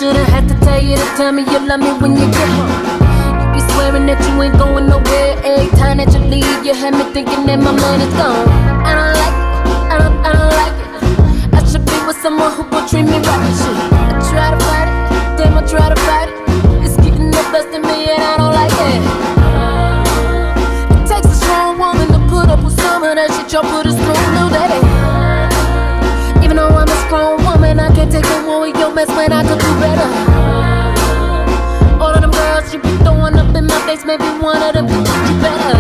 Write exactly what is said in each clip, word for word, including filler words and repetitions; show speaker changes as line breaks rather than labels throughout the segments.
shouldn't have to tell you to tell me you love me when you get home. You be swearing that you ain't going nowhere. Every time that you leave, you have me thinking that my money's gone. I don't like it, I don't, I don't like it. I should be with someone who will treat me right. Shit, I try to fight it, damn I try to fight it. It's getting the best of me and I don't like it. It takes a strong woman to put up with some of that shit y'all put us through, no daddy. Even though I'm a strong woman, I can't take no more of your mess when I could do better. All of them girls you be throwing up in my face, maybe one of them could treat you better.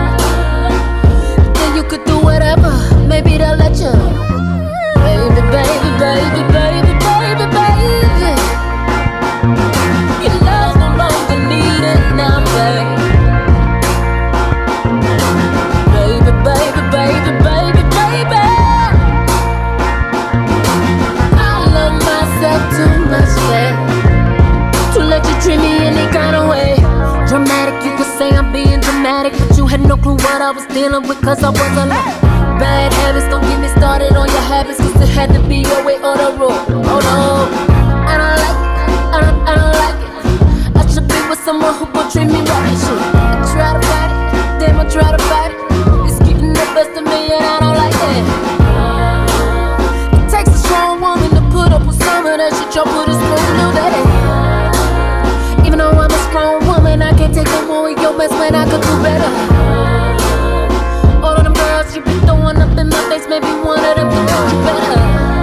Then you could do whatever, maybe they'll let you. Baby, baby, baby, baby, baby, baby. Your love's no longer needed now, baby. Baby, baby, baby, baby, baby. Too much, yeah, to let you treat me any kind of way. Dramatic, you could say I'm being dramatic, but you had no clue what I was dealing with, cause I was alone. Bad habits, don't get me started on your habits, cause it had to be your way or the rule. Oh no, I don't like it, I don't, I don't like it. I should be with someone who will treat me right. Shit, I try to fight it, damn I try to fight it. It's getting the best of me and I don't like it. It takes a strong woman to put up with some of that shit y'all put us through, no daddy. Even though I'm a strong woman, I can't take no more of your mess when I could do better. All of them girls you be throwing up in my face, maybe one of them could treat you better.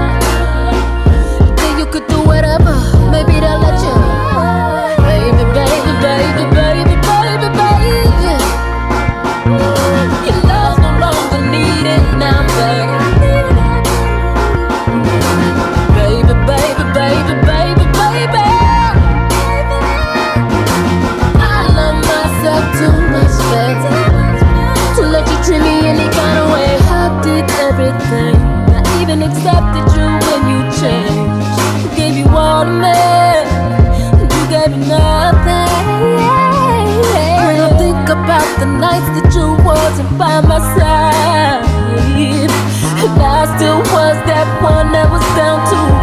Then you could do whatever, maybe they'll let you. Baby, baby, baby, baby, baby, baby. Your love's no longer needed now, baby. Baby, baby, baby, baby, baby. I love myself too much, baby, to let you treat me any kind of way. I did everything, I even accepted you when you changed. I gave you all of me, you gave me nothing. When I think about the nights that you wasn't by my side, and I still was that one that was down to